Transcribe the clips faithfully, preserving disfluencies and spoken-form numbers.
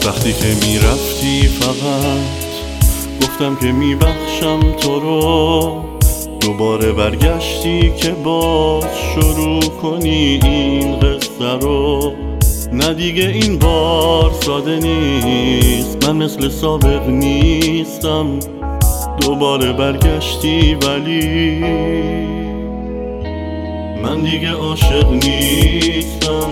وقتی که میرفتی فقط گفتم که میبخشم تو رو، دوباره برگشتی که باز شروع کنی این قصه رو. نه دیگه این بار ساده نیست، من مثل سابق نیستم، دوباره برگشتی ولی من دیگه عاشق نیستم.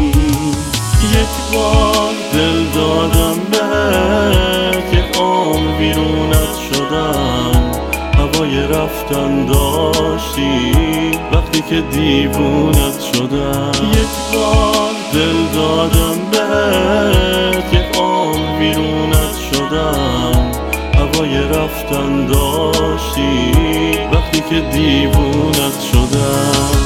یک بار دل دادم بهت، یک عمر بیرونت شدم، هوای رفتن داشتی وقتی که دیوونت شدم. یک بار دل دادم بهت، یک عمر بیرونت شدم، هوای رفتن داشتی وقتی که دیوونت شدم.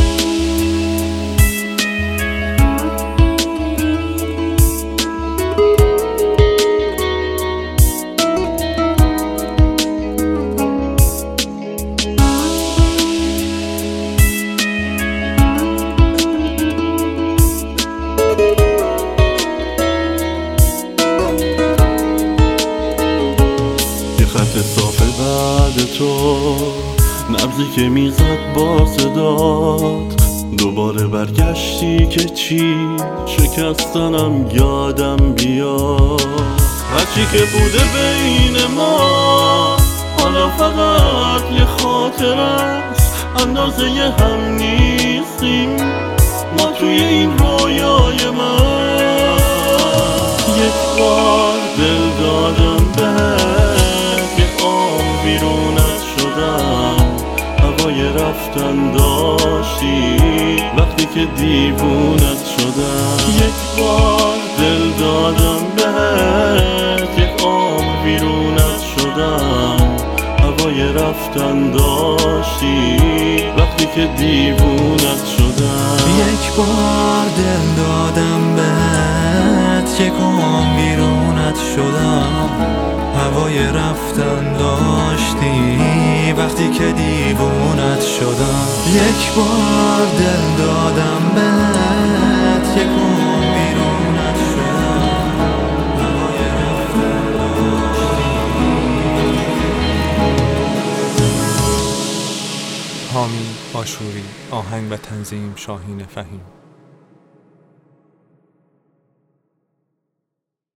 خط صاف بعد تو، نبضی که میزد با صدات، دوباره برگشتی که چی شکستنم یادم بیاد. هرچی که بوده بین ما حالا فقط یه خاطر است، اندازه ی هم نیستیم ما توی این رویای من. یک بار دل دادم بهت، یک عمر بیرونت شدم، هوای رفتن داشتی وقتی که دیوونت شدم. یک بار دل دادم بهت، یک عمر بیرونت شدم، هوای رفتن داشتی وقتی که دیوونت شدم. یک بار دل دادم بهت، یک عمر بیرونت شدم، هوای رفتن داشتی وقتی که دیوونت شدم. یک بار دل دادم بهت، یک عمر بیرونت شدم، هوای رفتن داشتی. حامی آشوری، آهنگ و تنظیم شاهین فهیم.